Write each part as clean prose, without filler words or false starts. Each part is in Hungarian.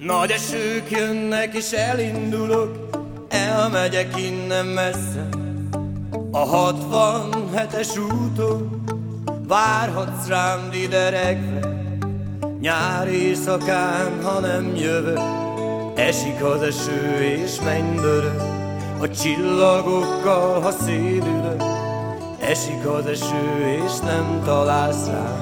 Nagy esők jönnek és elindulok, elmegyek innen messze. A 67-es úton várhatsz rám dideregve. Nyári éjszakán, ha nem jövök, esik az eső és mennydörög. A csillagokkal, ha szédülök, esik az eső és nem találsz rám.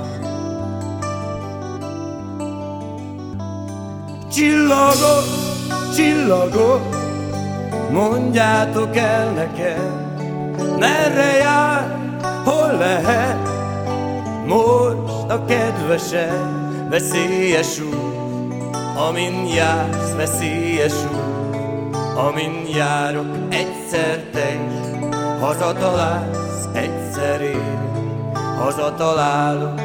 Csillagok, csillagok, mondjátok el nekem, merre jár, hol lehet most a kedvesed. Veszélyes út, amin jársz, veszélyes út, amin járok. Egyszer te is hazatalálsz, egyszer én hazatalálok.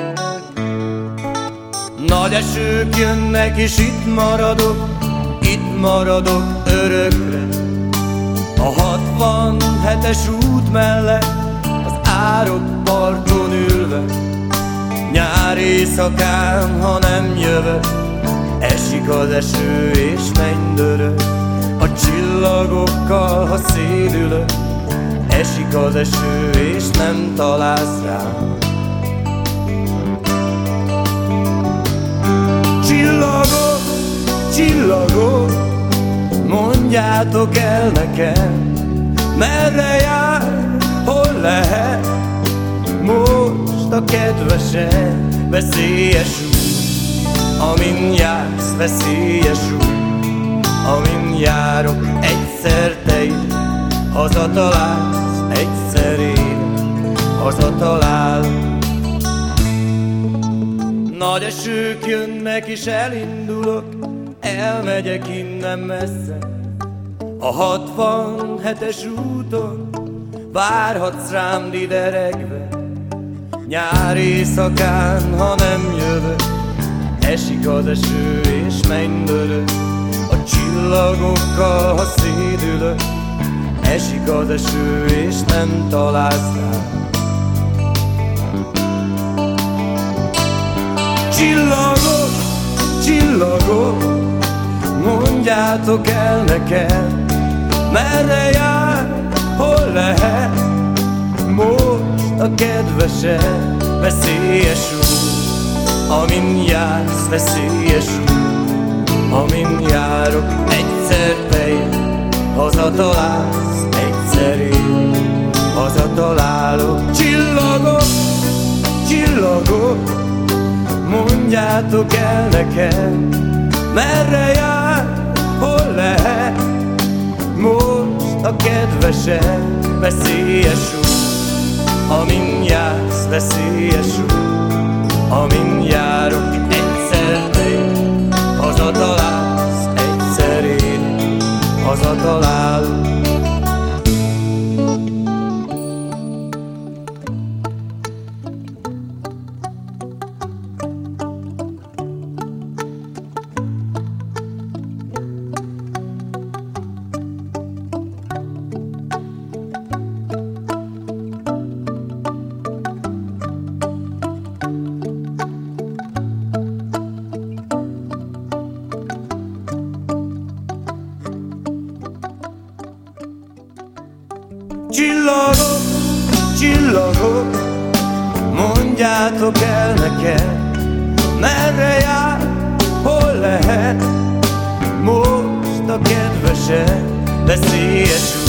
Nagy esők jönnek és itt maradok örökre. A 67-es út mellett az árok parton ülve. Nyár éjszakán, ha nem jövök, esik az eső és mennydörög. A csillagokkal, ha szédülök, esik az eső és nem találsz rám. Csillagok, csillagok, mondjátok el nekem, merre jár, hol lehet most a kedvesed. Veszélyes út, amin jársz, veszélyes út, amin járok. Egyszer te is hazatalálsz, egyszer én hazatalálok. Nagy esők jönnek és elindulok, elmegyek innen messze. A 67-es úton várhatsz rám dideregve. Nyár éjszakán, ha nem jövök, esik az eső és mennydörög. A csillagokkal, ha szédülök, esik az eső és nem találsz rám. Csillagok, csillagok, mondjátok el nekem, merre jár, hol lehet most a kedvesed. Veszélyes út, amin jársz, veszélyes út, amin járok. Egyszer te is hazatalálsz, egyszer én hazatalálok. Csillagok, csillagok, mondjátok el nekem, merre jár, hol lehet most a kedvesed. Veszélyes út, amin jársz, veszélyes út, amin járok. Egyszer te is hazatalálsz, egyszer én hazatalálok. Csillagok, csillagok, mondjátok el nekem, merre jár, hol lehet most a kedvesed. Veszélyes